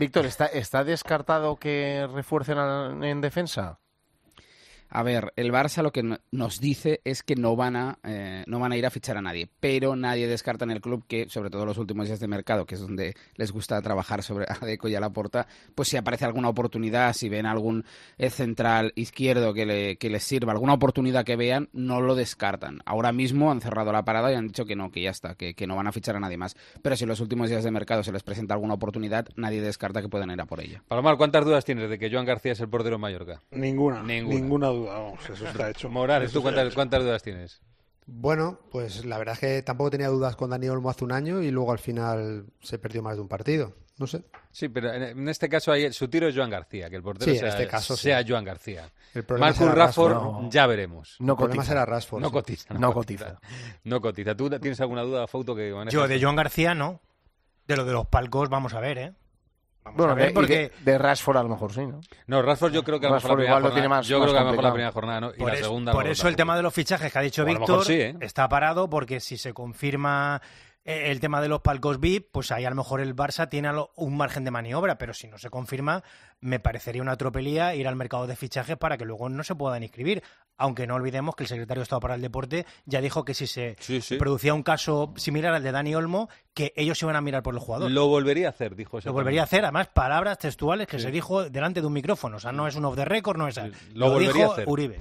Víctor, ¿está descartado que refuercen en defensa? A ver, el Barça lo que nos dice es que no van a ir a fichar a nadie, pero nadie descarta en el club que, sobre todo en los últimos días de mercado, que es donde les gusta trabajar sobre a Deco y a Laporta, pues si aparece alguna oportunidad, si ven algún central izquierdo que les sirva, alguna oportunidad que vean, no lo descartan. Ahora mismo han cerrado la parada y han dicho que no, que ya está, que no van a fichar a nadie más. Pero si en los últimos días de mercado se les presenta alguna oportunidad, nadie descarta que puedan ir a por ella. Palomar, ¿cuántas dudas tienes de que Joan García es el portero en Mallorca? Ninguna duda. Vamos, eso está hecho. Morales, ¿tú cuántas dudas tienes? Bueno, pues la verdad es que tampoco tenía dudas con Dani Olmo hace un año y luego al final se perdió más de un partido. No sé. Sí, pero en este caso su tiro es Joan García, que el portero sea Joan García. Marcus Rashford, ya veremos. El problema será Rashford. No cotiza. No cotiza. ¿Tú tienes alguna duda, Fauto, que manejas? Yo de Joan García no. De lo de los palcos vamos a ver, ¿eh? Bueno, porque de Rashford a lo mejor sí, ¿no? No, Rashford yo creo que a lo mejor la primera jornada, ¿no? Y la segunda. Por eso el tema de los fichajes que ha dicho Víctor está parado, porque si se confirma el tema de los palcos VIP, pues ahí a lo mejor el Barça tiene un margen de maniobra, pero si no se confirma, me parecería una tropelía ir al mercado de fichajes para que luego no se puedan inscribir. Aunque no olvidemos que el secretario de Estado para el Deporte ya dijo que si se producía un caso similar al de Dani Olmo, que ellos iban a mirar por el jugador. Lo volvería a hacer, dijo eso. Lo volvería a hacer, además, palabras textuales que se dijo delante de un micrófono. O sea, no es un off the record, no es... Lo volvería a hacer. Uribe.